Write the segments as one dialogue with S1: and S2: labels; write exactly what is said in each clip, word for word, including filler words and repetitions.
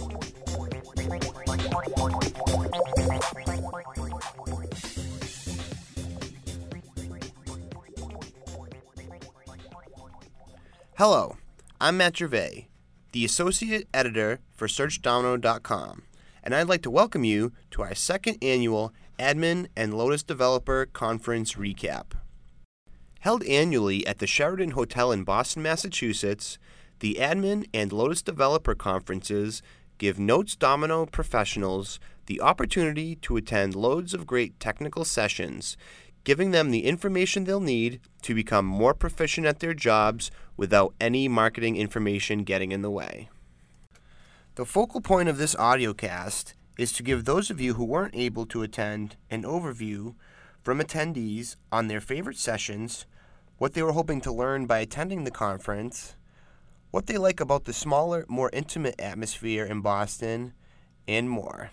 S1: Hello, I'm Matt Gervais, the Associate Editor for Search Domino dot com, and I'd like to welcome you to our second annual Admin and Lotus Developer Conference Recap. Held annually at the Sheraton Hotel in Boston, Massachusetts, the Admin and Lotus Developer Conferences give Notes Domino professionals the opportunity to attend loads of great technical sessions, giving them the information they'll need to become more proficient at their jobs without any marketing information getting in the way. The focal point of this audiocast is to give those of you who weren't able to attend an overview from attendees on their favorite sessions, what they were hoping to learn by attending the conference, what they like about the smaller, more intimate atmosphere in Boston, and more.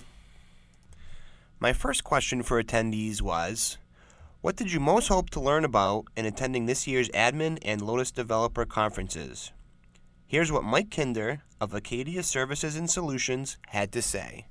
S1: My first question for attendees was, what did you most hope to learn about in attending this year's Admin and Lotus Developer Conferences? Here's what Mike Kinder of Acadia Services and Solutions had to say.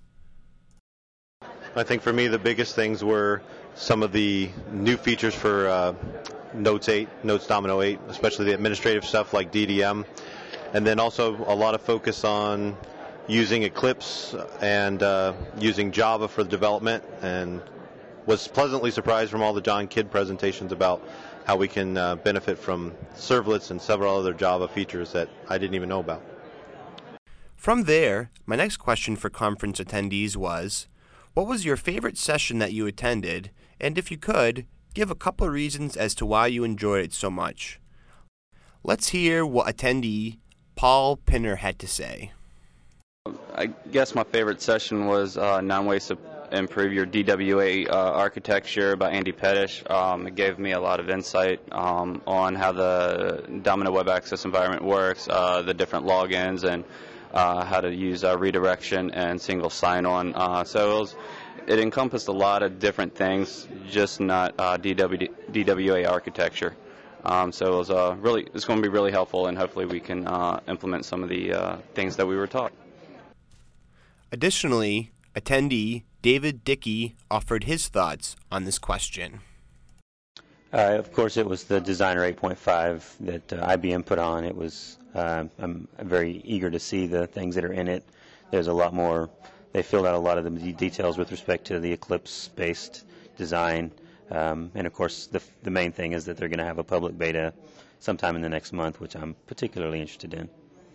S2: I think for me the biggest things were some of the new features for uh, Notes eight, Notes Domino eight, especially the administrative stuff like D D M, and then also a lot of focus on using Eclipse and uh, using Java for development, and was pleasantly surprised from all the John Kidd presentations about how we can uh, benefit from servlets and several other Java features that I didn't even know about.
S1: From there, my next question for conference attendees was, what was your favorite session that you attended, and if you could, give a couple of reasons as to why you enjoyed it so much. Let's hear what attendee Paul Pinner had to say.
S3: I guess my favorite session was uh, Nine Ways to Improve Your D W A uh, Architecture by Andy Pettish. Um, it gave me a lot of insight um, on how the Domino Web Access environment works, uh, the different logins, and uh, how to use uh, redirection and single sign-on. Uh, so it, was, it encompassed a lot of different things, just not uh, D W A architecture. Um, so it was uh, really, it's going to be really helpful, and hopefully we can uh, implement some of the uh, things that we were taught.
S1: Additionally, attendee David Dickey offered his thoughts on this question.
S4: Uh, of course, it was the Designer eight point five that uh, I B M put on. It was. Uh, I'm very eager to see the things that are in it. There's a lot more. They filled out a lot of the details with respect to the Eclipse-based design, um, and of course, the the main thing is that they're going to have a public beta sometime in the next month, which I'm particularly interested in.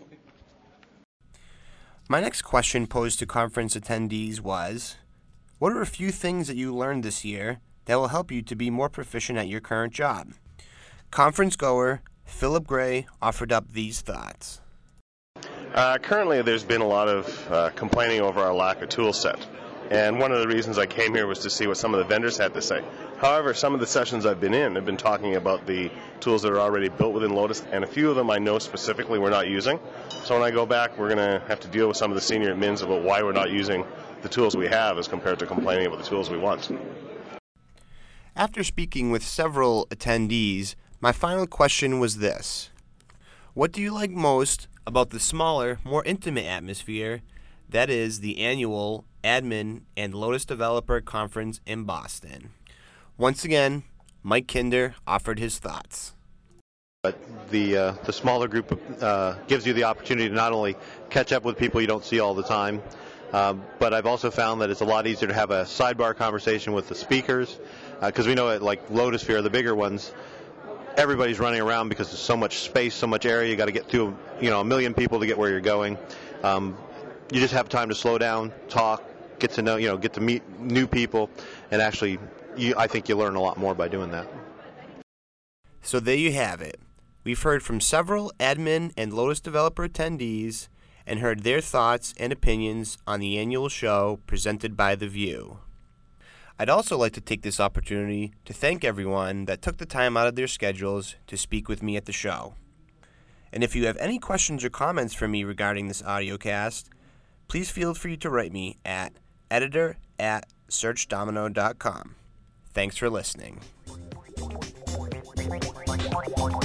S1: My next question posed to conference attendees was, what are a few things that you learned this year that will help you to be more proficient at your current job? Conference goer Philip Gray offered up these thoughts.
S5: Uh, currently, there's been a lot of uh, complaining over our lack of tool set. And one of the reasons I came here was to see what some of the vendors had to say. However, some of the sessions I've been in have been talking about the tools that are already built within Lotus, and a few of them I know specifically we're not using. So when I go back, we're going to have to deal with some of the senior admins about why we're not using the tools we have as compared to complaining about the tools we want.
S1: After speaking with several attendees, my final question was this. What do you like most about the smaller, more intimate atmosphere that is the annual Admin and Lotus Developer Conference in Boston? Once again, Mike Kinder offered his thoughts.
S2: But the uh, the smaller group uh, gives you the opportunity to not only catch up with people you don't see all the time, um, but I've also found that it's a lot easier to have a sidebar conversation with the speakers, because uh, we know at like Lotusphere, the bigger ones, everybody's running around because there's so much space, so much area. You got to get through, you know, a million people to get where you're going. Um, you just have time to slow down, talk, get to know, you know, get to meet new people, and actually, you, I think you learn a lot more by doing that.
S1: So there you have it. We've heard from several Admin and Lotus Developer attendees and heard their thoughts and opinions on the annual show presented by The View. I'd also like to take this opportunity to thank everyone that took the time out of their schedules to speak with me at the show. And if you have any questions or comments for me regarding this audiocast, please feel free to write me at editor at search domino dot com. Thanks for listening.